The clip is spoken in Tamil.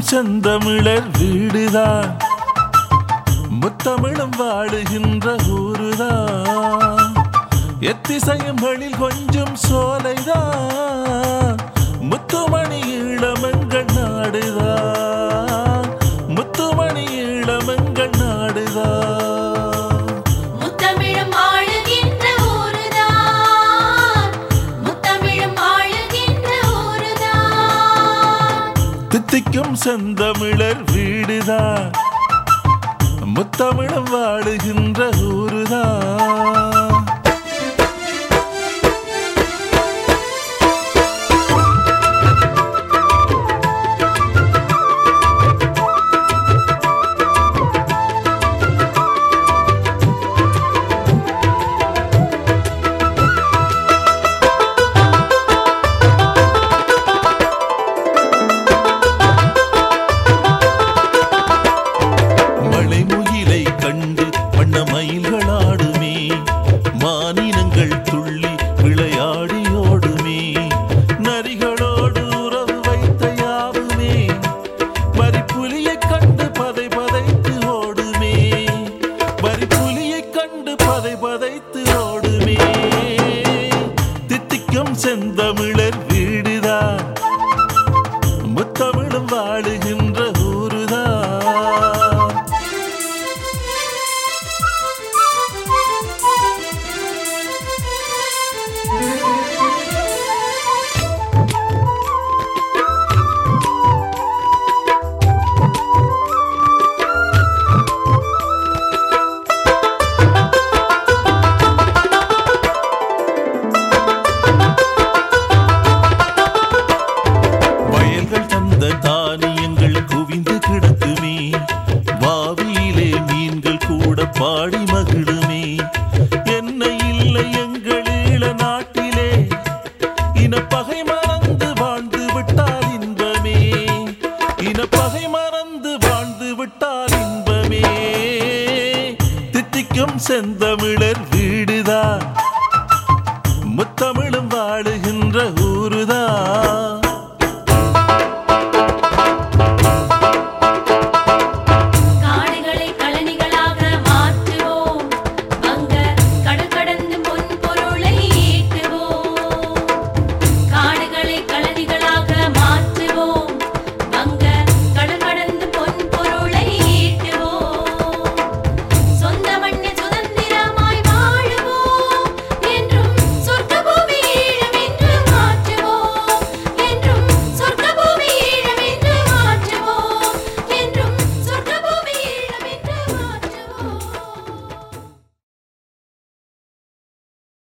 செந்தமிழர் வீடுதான், முத்தமிழும் வாழுகின்ற ஊருதான், எத்திசையங்களில் கொஞ்சம் சோலைதான், முத்துமணி ஈழமெங்கள் நாடுதான், முத்துமணி ஈழமெங்கள் நாடுதான். தித்திக்கும் செந்தமிழர் வீடுதான், முத்தமிழும் வாழுகின்ற ஊருதான். மயில்களாடுமே, மானினங்கள் துள்ளி விளையாடியோடுமே, நரிகளோடு உறவு வைத்த யாவுமே, வரிப்புலியைக் கண்டு பதை பதைத்து ஓடுமே, வரிப்புலியைக் கண்டு பதை பதைத்து ஓடுமே. தித்திக்கும் செந்தமிழர் வீடுதான், முத்தமிழும் வாழுகின்ற ஊருதான். தானியங்கள் குவிந்து கிடக்குமே, வாவியிலே மீன்கள் கூட பாடி மகிழுமே, என்ன இல்லை எங்கள் ஈழ நாட்டிலே, இனப்பகை மறந்து வாழ்ந்து விட்டால் இன்பமே, இனப்பகை மறந்து வாழ்ந்து விட்டால் இன்பமே. தித்திக்கும் செந்தமிழர்